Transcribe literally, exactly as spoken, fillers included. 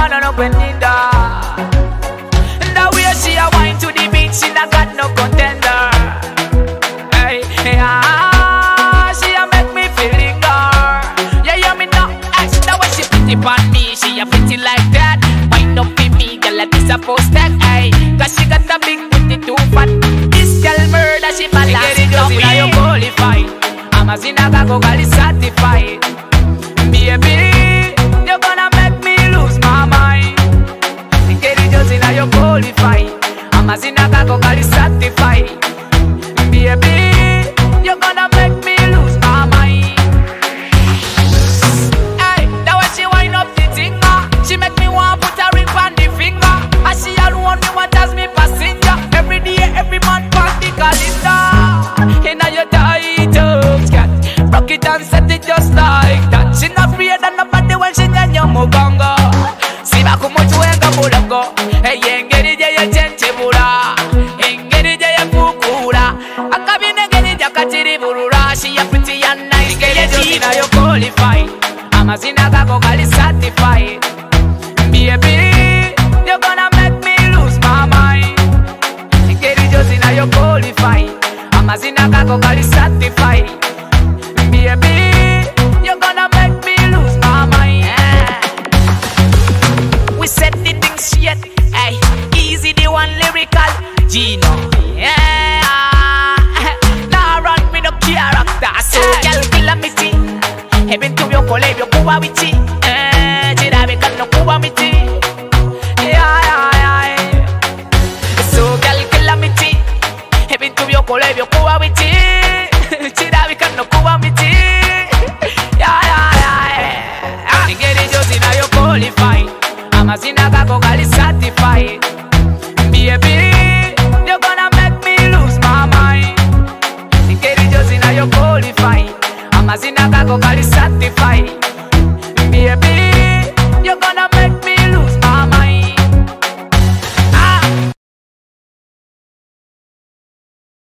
woman on up and in the way she a wine to the beat, she not got no contender. Hey, yeah, she a make me feeling her. Yeah, yeah, me no ex. The way she pretty on me, she a pretty like that. Wind up in me, girl, like this a post tag. Hey, cause she got a big booty too fat. This girl murder, she bad like it just in you qualified. I'm a zinaga go girl is certified. Baby, you're gonna make me lose my mind. Get it just in you qualified. I'm a zinaga go girl is certified. Baby, you're gonna make me lose my mind. Hey, that way she wind up the thing, she make me want put a ring on the finger. And she alone me want as me passenger. Every day, every month, pass the calendar. Inna your tight ups, cat. Rock it and set it just like that. She not afraid of nobody when she in your mugongo. Si va como chuenga bulongo. Hey, engeri je ye chenche bura. Engeri je ye fukura. Akabine ngeri je katiri burura. She a pretty and nice. Get it inna your qualified. I'm a zinaga go girl is certified. Baby, you're gonna make me lose my mind. Get it just inna your qualified. I'm a zinaga go girl is certified. Baby, you're gonna make me lose my mind. Yeah. We said the thing straight. Hey, easy the one lyrical Gino. Yeah. Now run with no character. So girl calamity. Heaven to your collab your kuba wichi. Eh, chida be kan no kuba miti. Yeah, yeah, yeah. So girl calamity. Heaven to your collab your kuba wichi. Chida be kan no kuba miti. Yeah, yeah, yeah. Get it just in your qualified. I'm a zinaga go girl is